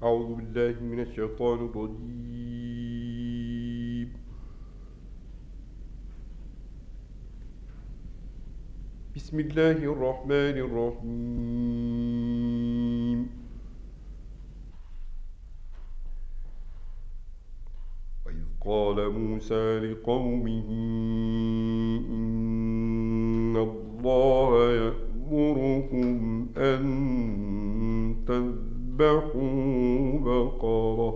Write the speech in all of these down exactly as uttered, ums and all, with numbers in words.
أعوذ بالله من الشيطان الرجيم. بسم الله الرحمن الرحيم. وإذ قال موسى لقومه إن الله يأمركم أن تذبحوا بقرة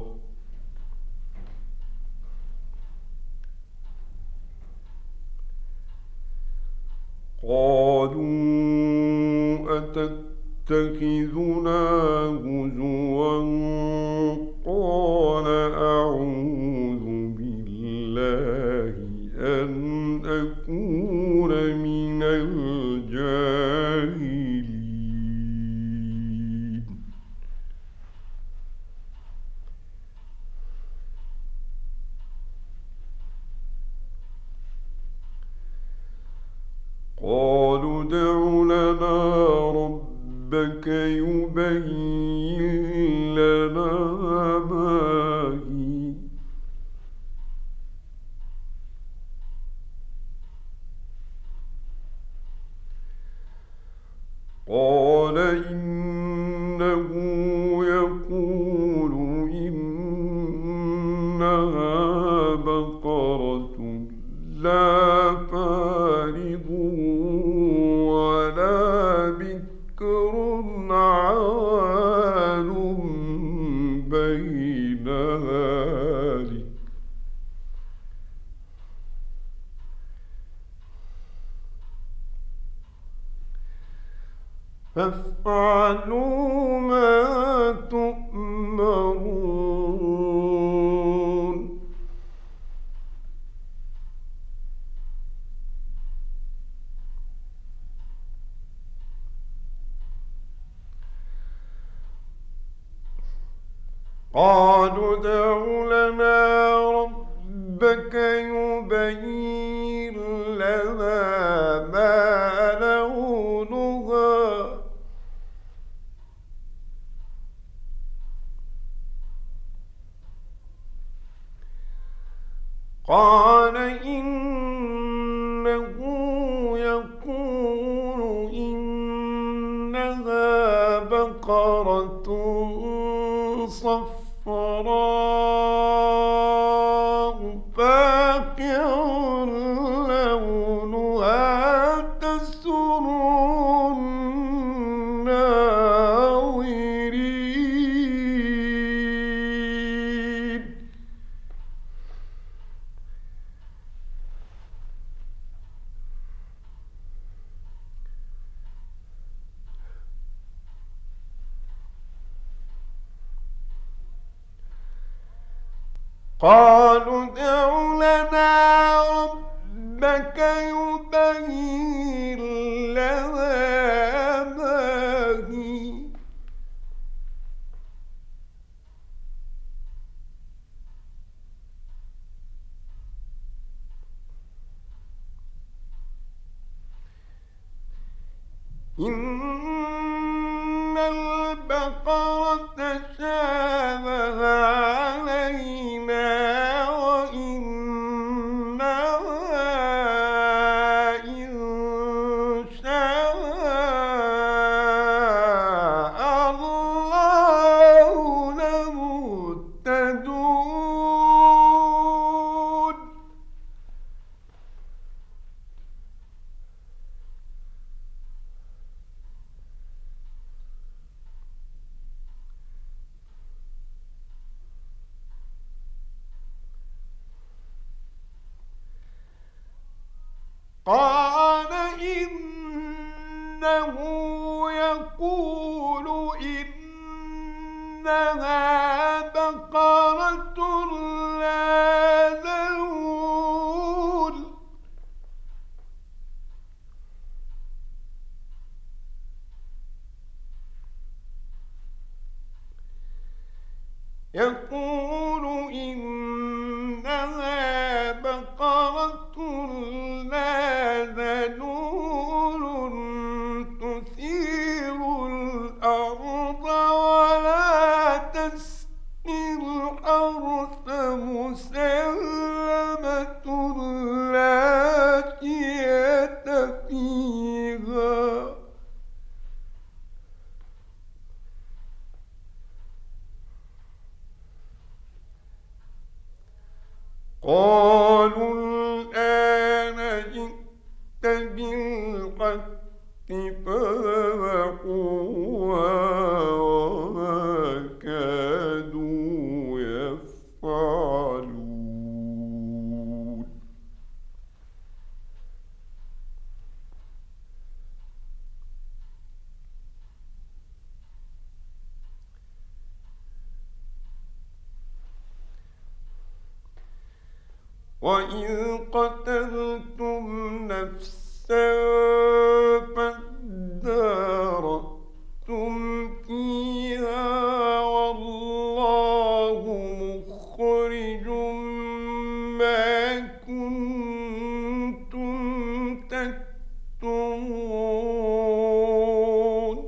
قالوا أتتخذنا هزوا قال أعوذ بالله أن أكون من الجاهلين. قالوا ادع لنا ربك يبين لنا ما هي قال إنه يقول إنها بقرة لا فارض ولا بكر عوان بين ذلك فافعلوا ما تؤمرون. قالوا ادع لنا ربك يبين لنا ما لونها قال إنه يقول إنها بقرة صفراء فاقع لونها تسر الناظرين. قالوا ادع لنا ربك يبين لنا ما هي إن البقرة تشابه علينا وإنها إن شاء الله لمهتدون. قال إنه يقول إنها بقرة لا ذلول يقول إنها بقرة لا ذلول تثير الأرض ولا تسقي الحرث مسلمة لا شية فيها قالوا الآن جئت بالحق فذبحوها وما كادوا يفعلون وإذ قتلتم نفسا فادارأتم فيها والله مخرج ما كنتم تكتمون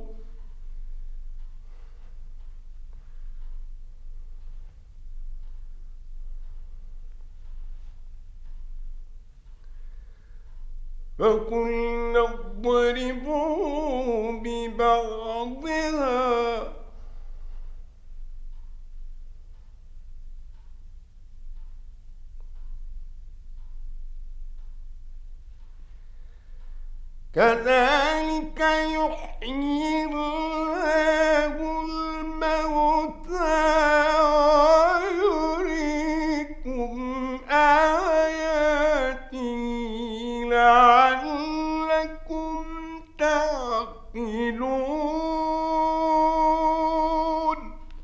فقلنا اضربوا ببعضها كذلك يحيي الله الموتى ويريكم آياته لعلكم تعقلون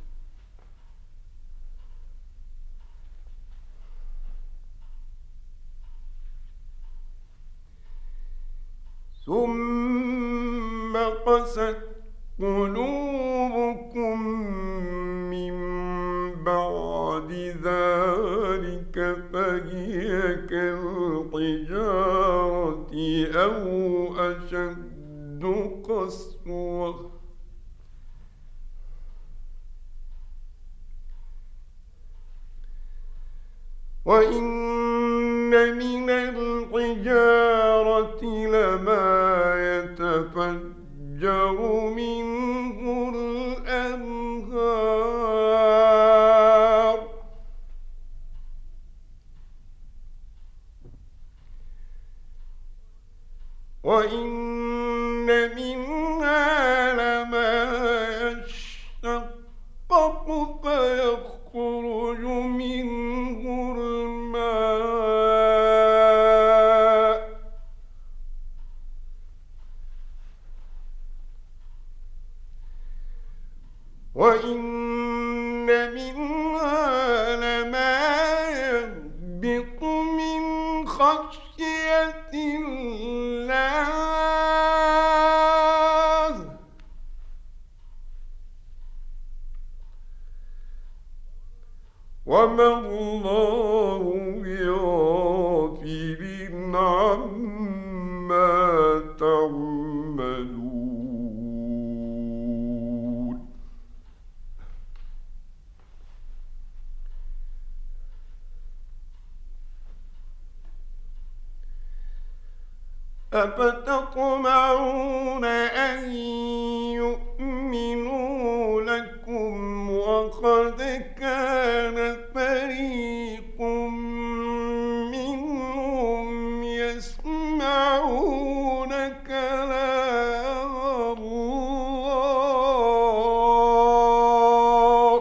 ثم قست قلوبكم من بعد ذلك فهي كالحجارة أو أشد قسوة وإن من الحجارة لما يتفجر منه الأنهار وإن منها لما يشقق فيخرج منه الماء وإن منها لما يهبط من خشية الله وما الله بغافل عما تعملون أفتطمعون أن يؤمنوا لكم وقد كان فريق منهم يسمعون كلام الله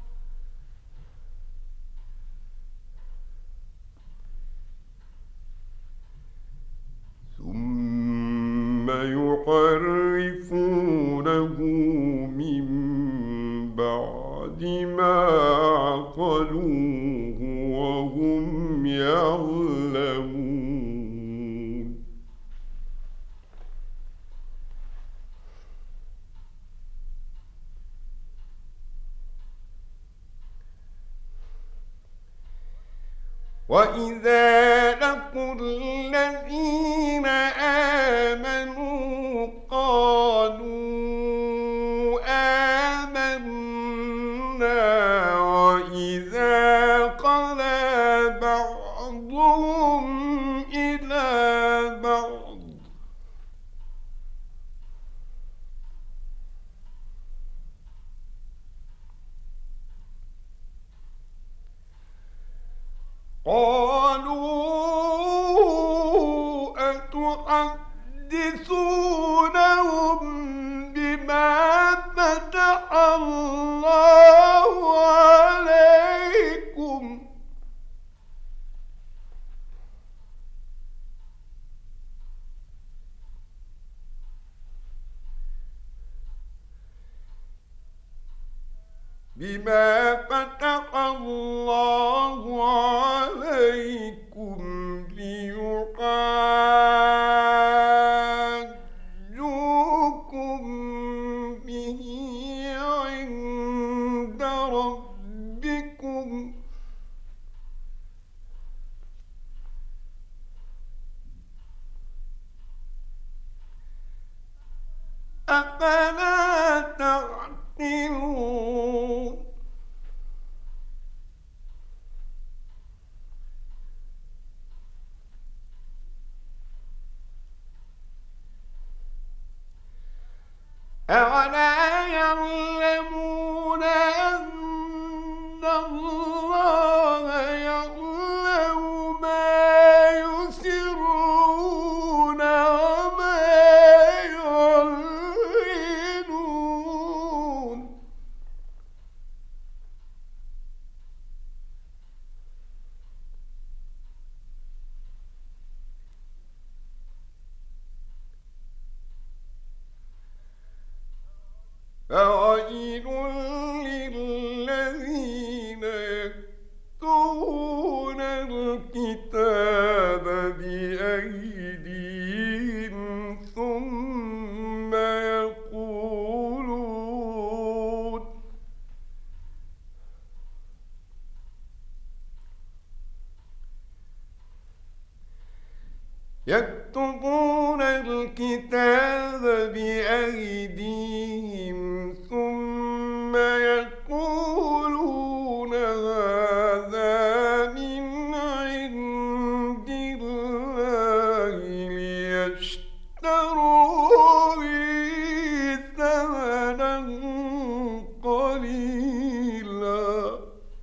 ثم يحرفونه من بعد ما عقلوه وهم يعلمون وإذا لقوا الذين آمنوا قالوا آمنا قالوا أتحدثونهم بما فتح الله عليكم بما فتح الله عليكم ليحاجوكم به عند ربكم أفلا تعقلون أولا يعلمون أن الله يعلم ما يسرون وما يعلنون فويل للذين يكتبون الكتاب بأيديهم ثم يقولون يكتبون الكتاب بأيديهم ثم يقولون هذا من عند الله ليشتروا به ثمنا قليلا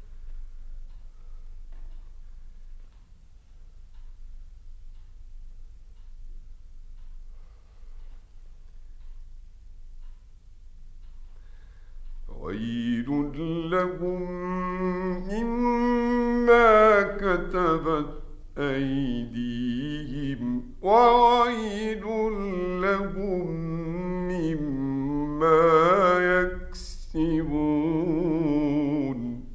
ويل لهم مما كتبت أيديهم وويل لهم مما يكسبون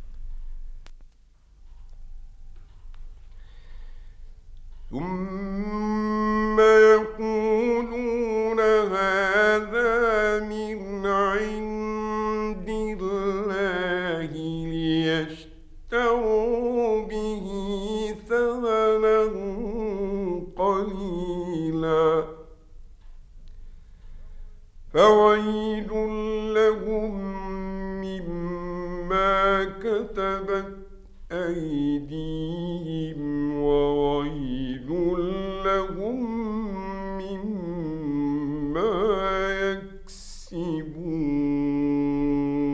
ثم يقولون هذا من عند الله ليشتروا به ثمنا قليلا فويل لهم مما كتبت أيديهم وويل لهم مما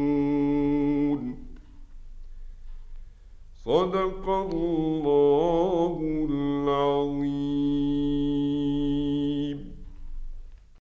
يكسبون صدق الله